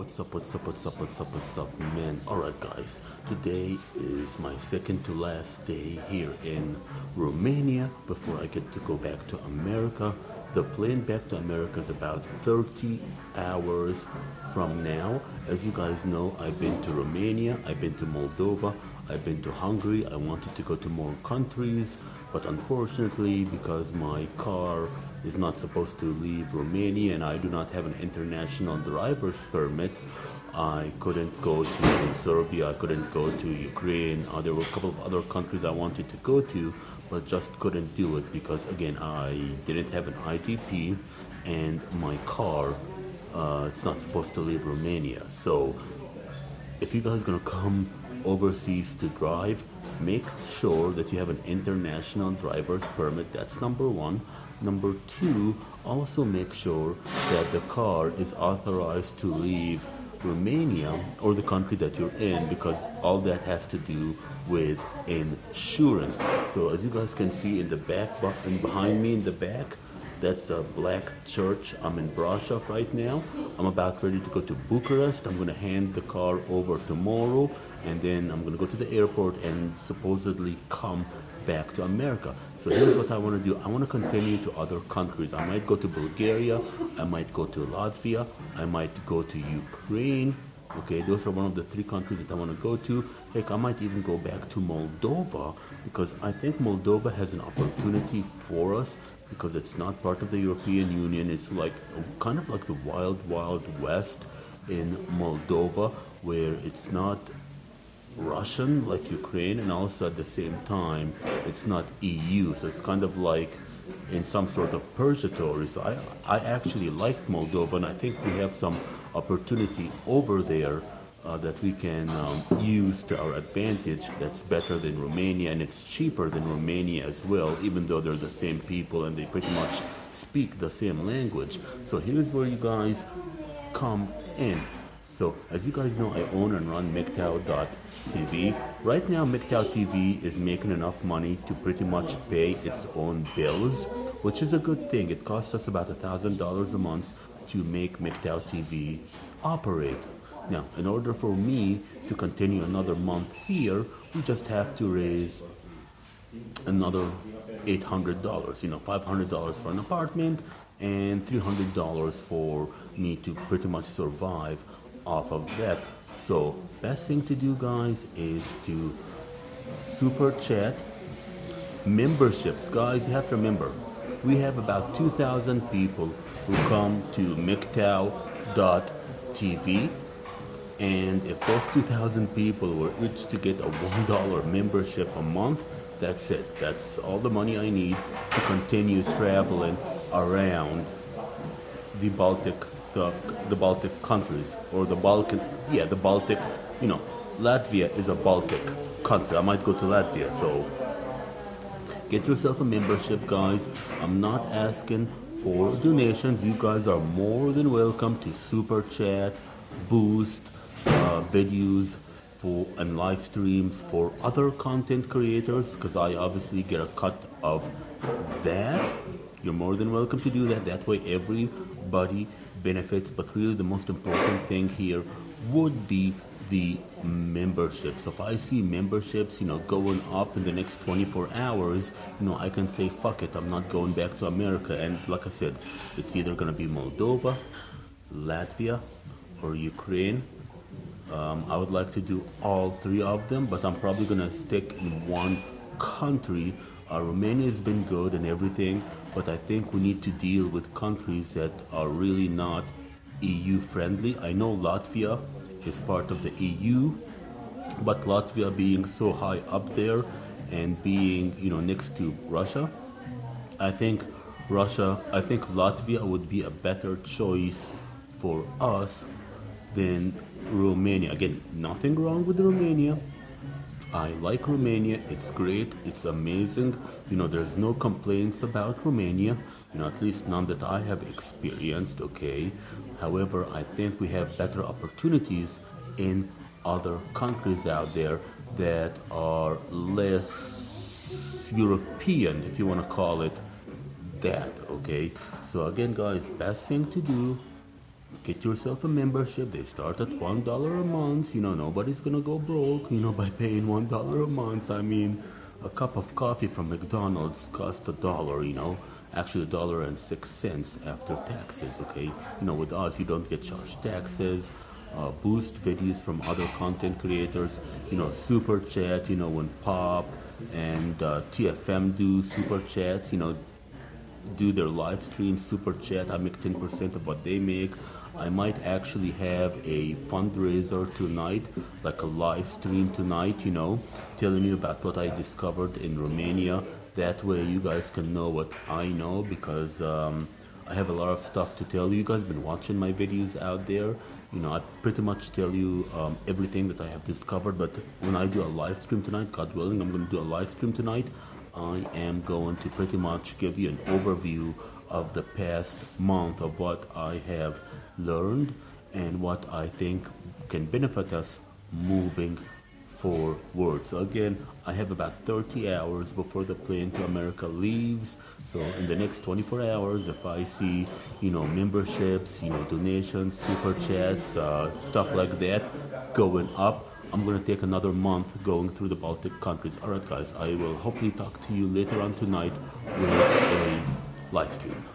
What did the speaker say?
What's up, man? Alright, guys. Today is my second to last day here in Romania before I get to go back to America. The plane back to America is about 30 hours from now. As you guys know, I've been to Romania, I've been to Moldova, I've been to Hungary. I wanted to go to more countries, but unfortunately, because my car is not supposed to leave Romania and I do not have an international driver's permit, I couldn't go to Serbia, I couldn't go to Ukraine. There were a couple of other countries I wanted to go to, but just couldn't do it because, again, I didn't have an ITP and my car, it's not supposed to leave Romania. So if you guys are going to come overseas to drive, make sure that you have an international driver's permit. That's number one. Number two, also make sure that the car is authorized to leave Romania or the country that you're in, because all that has to do with insurance. So as you guys can see in the back and behind me in the back, that's a black church. I'm in Brasov right now. I'm about ready to go to Bucharest. I'm going to hand the car over tomorrow, and then I'm going to go to the airport and supposedly come back to America. So here's what I want to do. I want to continue to other countries. I might go to Bulgaria. I might go to Latvia. I might go to Ukraine. Okay, those are one of the three countries that I want to go to. Heck, I might even go back to Moldova, because I think Moldova has an opportunity for us, because it's not part of the European Union. It's like kind of like the wild, wild west in Moldova, where it's not Russian like Ukraine, and also at the same time it's not EU, so it's kind of like in some sort of purgatory. So I actually like Moldova, and I think we have some opportunity over there that we can use to our advantage. That's better than Romania, and it's cheaper than Romania as well, even though they're the same people and they pretty much speak the same language. So here's where you guys come in. So, as you guys know, I own and run MGTOW.tv. Right now, MGTOW TV is making enough money to pretty much pay its own bills, which is a good thing. It costs us about $1,000 a month to make MGTOW TV operate. Now, in order for me to continue another month here, we just have to raise another $800, $500 for an apartment and $300 for me to pretty much survive off of that. So best thing to do, guys, is to super chat memberships. Guys, you have to remember, we have about 2,000 people who come to MGTOW.tv, and if those 2,000 people were each to get a $1 membership a month, that's it. That's all the money I need to continue traveling around the Baltic countries, or the Balkan, the Baltic, Latvia is a Baltic country. I might go to Latvia, so get yourself a membership, guys. I'm not asking for donations. You guys are more than welcome to super chat, boost videos and live streams for other content creators, because I obviously get a cut of that. You're more than welcome to do that. That way everybody benefits. But really the most important thing here would be the membership. So if I see memberships, going up in the next 24 hours, I can say, fuck it, I'm not going back to America. And like I said, it's either going to be Moldova, Latvia, or Ukraine. I would like to do all three of them, but I'm probably going to stick in one country. Romania has been good and everything, but I think we need to deal with countries that are really not EU friendly. I know Latvia is part of the EU, but Latvia being so high up there and being, next to Russia, I think Latvia would be a better choice for us than Romania. Again, nothing wrong with Romania. I like Romania. It's great. It's amazing. There's no complaints about Romania, at least none that I have experienced, okay? However, I think we have better opportunities in other countries out there that are less European, if you want to call it that, okay? So again, guys, best thing to do, Get yourself a membership. They start at $1 a month. Nobody's gonna go broke, by paying $1 a month. I mean, a cup of coffee from McDonald's costs $1, Actually, $1.06 after taxes, okay? With us, you don't get charged taxes. Boost videos from other content creators, super chat, when Pop and TFM do super chats, do their live stream super chat. I make 10% of what they make. I might actually have a fundraiser tonight, like a live stream tonight, telling you about what I discovered in Romania. That way you guys can know what I know, because I have a lot of stuff to tell you. You guys have been watching my videos out there. I pretty much tell you everything that I have discovered, but when I do a live stream tonight, God willing, I'm going to do a live stream tonight. I am going to pretty much give you an overview of the past month of what I have learned and what I think can benefit us moving forward. So again, I have about 30 hours before the plane to America leaves. So in the next 24 hours, if I see, memberships, donations, super chats, stuff like that going up, I'm going to take another month going through the Baltic countries. All right, guys, I will hopefully talk to you later on tonight with a live stream.